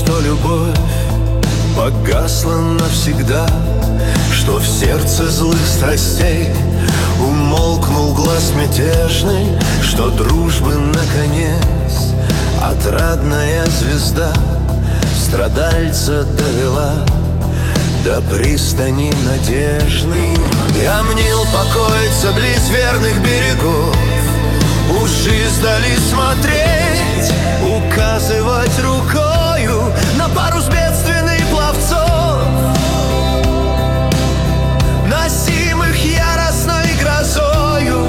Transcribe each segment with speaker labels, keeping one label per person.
Speaker 1: что любовь погасла навсегда, что в сердце злых страстей умолкнул глас мятежный, что дружбы наконец отрадная звезда страдальца довела до пристани надежной. Я мнил покоиться близ верных берегов, уж издали смотреть, указывать рукою на парус бедственных пловцов, носимых яростной грозою.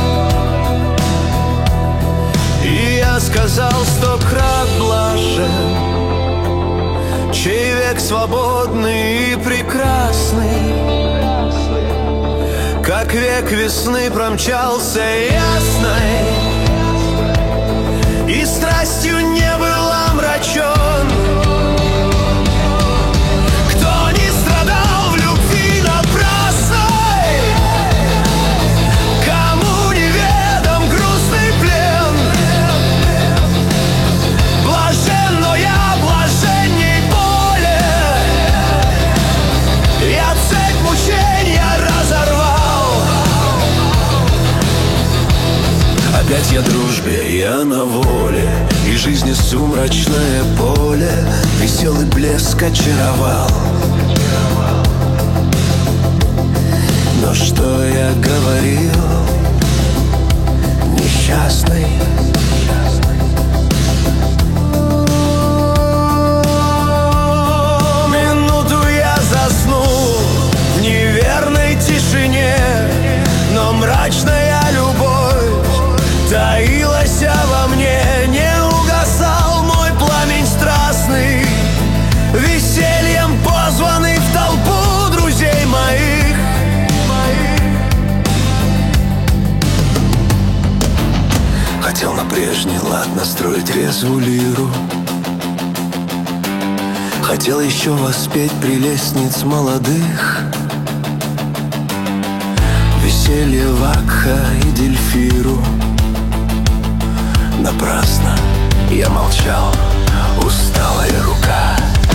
Speaker 1: И я сказал 100 крат блажен, чей век свободный и прекрасный, как век весны промчался ясной, и страстью не был омрачен. Кто не страдал в любви напрасной, кому неведом грустный плен, блажен, но я блаженней более. Я цепь мучения разорвал. Опять я дружбе, я на воле, и жизни сумрачное поле веселый блеск очаровал. Но что я говорил, несчастный? Минуту я заснул в неверной тишине, но мрачная любовь таилась во мне, не угасал мой пламень страстный, весельем позванный в толпу друзей моих. Хотел на прежний лад настроить резвую лиру, хотел еще воспеть прелестниц молодых, веселье Вакха и Дельфиру. Напрасно я молчал, усталая рука.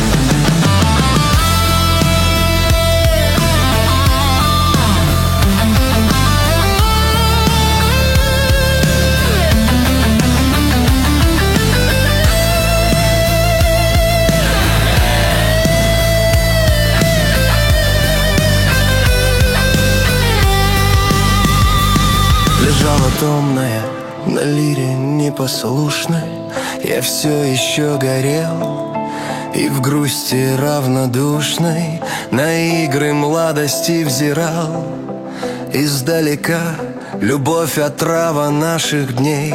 Speaker 1: Лежала томная на лире непослушной, я все еще горел, и в грусти равнодушной на игры младости взирал. Издалека любовь отрава наших дней.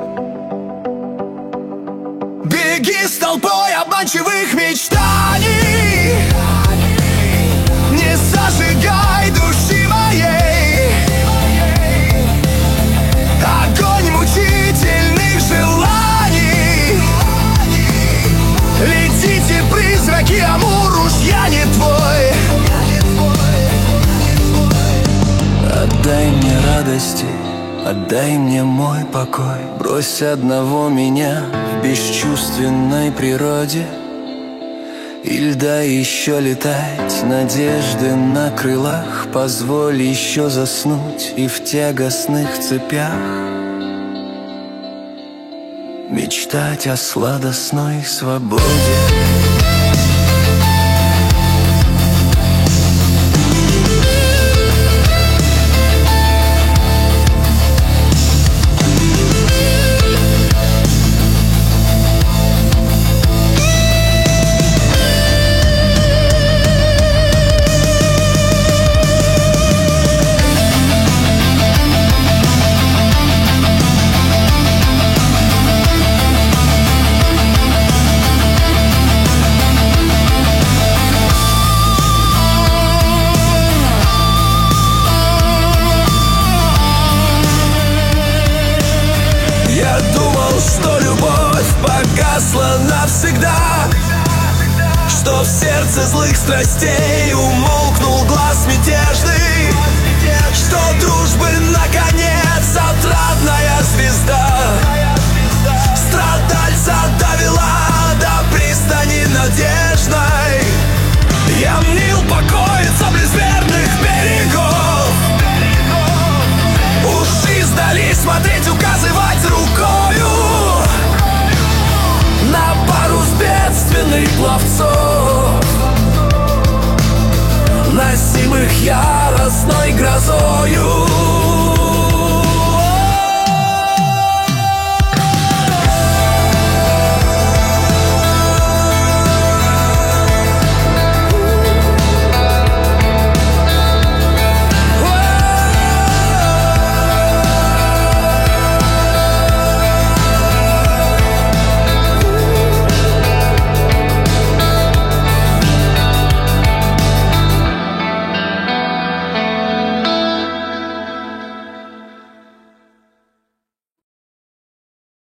Speaker 1: Беги с толпой обманчивых мечтаний, не зажигай души моей. Огонь мучительных желаний, летите, призраки, Амур, уж я не твой. Отдай мне радости, отдай мне мой покой, брось одного меня в бесчувственной природе. И дай еще летать надежды на крылах, позволь еще заснуть и в тягостных цепях мечтать о сладостной свободе. Навсегда, что в сердце злых страстей умолкнул глас мятежный, что дружбы наконец отрадная звезда страдальца довела до пристани весной грозою.